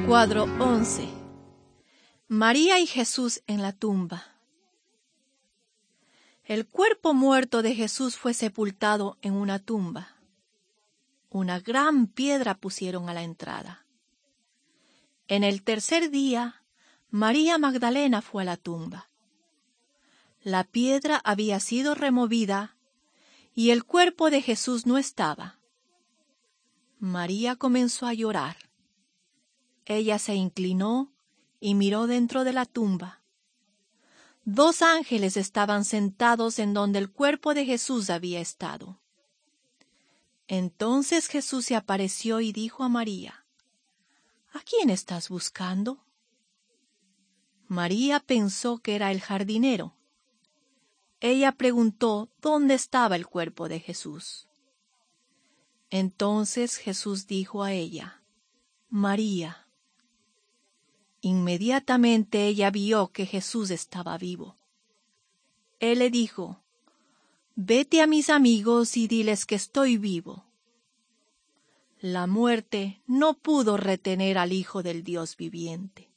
Cuadro 11. María y Jesús en la tumba. El cuerpo muerto de Jesús fue sepultado en una tumba. Una gran piedra pusieron a la entrada. En el tercer día, María Magdalena fue a la tumba. La piedra había sido removida y el cuerpo de Jesús no estaba. María comenzó a llorar. Ella se inclinó y miró dentro de la tumba. 2 ángeles estaban sentados en donde el cuerpo de Jesús había estado. Entonces Jesús se apareció y dijo a María: ¿A quién estás buscando? María pensó que era el jardinero. Ella preguntó dónde estaba el cuerpo de Jesús. Entonces Jesús dijo a ella: María. Inmediatamente ella vio que Jesús estaba vivo. Él le dijo: Vete a mis amigos y diles que estoy vivo. La muerte no pudo retener al Hijo del Dios viviente.